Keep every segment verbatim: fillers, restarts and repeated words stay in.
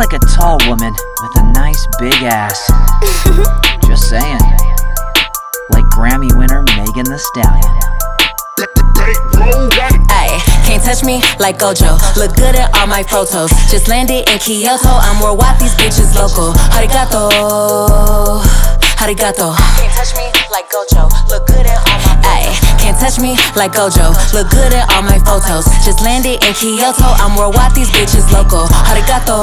like a tall woman with a nice big ass. Just saying. Like Grammy winner Megan Thee Stallion. Ayy, can't touch me like Gojo. Look good in all my photos. Just landed in Kyoto. I'm worldwide, these bitches local. Arigato, arigato. Can't touch me like Gojo. Look good in all my Ayy, can't touch me like Gojo. Look good in all my photos. Just landed in Kyoto. I'm worldwide, these bitches local. Arigato,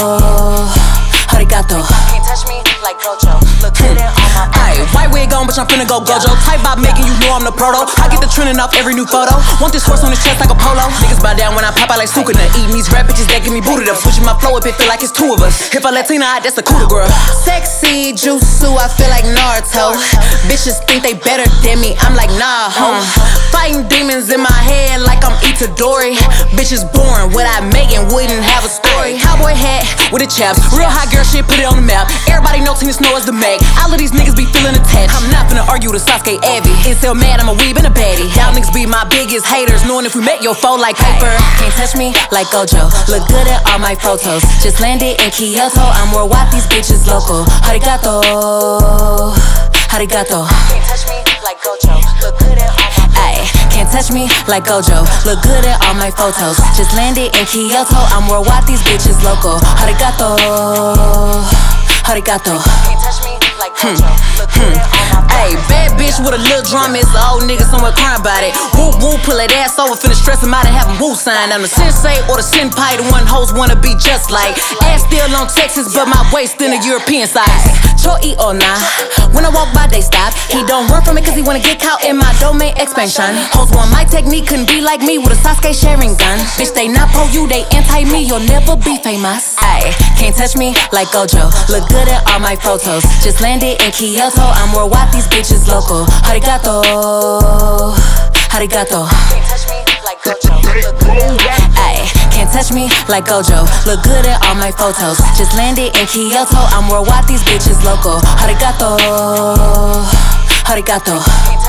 arigato. Can't touch me like Gojo. Look good in all my Ayy, white wig on, bitch, I'm finna go Gojo. Type by making you know I'm the proto. I get the trending off every new photo. Want this horse on his chest like a polo. Niggas bow down when I pop out like Sukuna. Eating these rap bitches that get me booted up. Switching my flow up, it feel like it's two of us. If I Latina, that's the cooler girl. Sexy Jutsu, I feel like Naruto. Bitches think they better than me, I'm like nah, ho. Fighting demons in my head like I'm Itadori. Bitches boring, what I make and wouldn't have a story. Cowboy hat with the chaps, real hot girl shit, put it on the map. Everybody know Tina Snow is the Meg. All of these niggas be feeling attached. I'm not finna argue the Sasuke Abby. Incel mad, I'm a weeb and a baddie. Y'all niggas be my biggest haters, knowing if we met your foe like paper. Can't touch me like Gojo. Look good in all my photos. Just landed in Kyoto. I'm worldwide, these bitches local. Arigato, arigato. Can't touch me like Gojo. Look good in all my Ayy, can't touch me like Gojo. Look good in all my photos. Just landed in Kyoto. I'm worldwide, these bitches local. Arigato, arigato. Can't touch me like Gojo. Look good in all my Ayy, bad bitch with a little drama is an old nigga somewhere crying about it. Whoop whoop, pull that ass over, finna stress him out and have him woo sign. I'm the sensei or the senpai, the one hoes wanna be just like. Ass still on Texas, but my waist in a European size. Choi or nah, when I walk by they stop. He don't run from it cause he wanna get caught in my domain expansion. Hoes want my technique, couldn't be like me with a Sasuke sharing gun. Bitch, they not pro you, they anti me, you'll never be famous. Ayy, can't touch me like Gojo. Look good in all my photos. Just landed in Kyoto. I'm worldwide, these bitches local. Arigato, arigato. Can't touch me like Gojo. Look good in Ayy, can't touch me like Gojo. Look good in all my photos. Just landed in Kyoto. I'm worldwide, these bitches local. Arigato, arigato.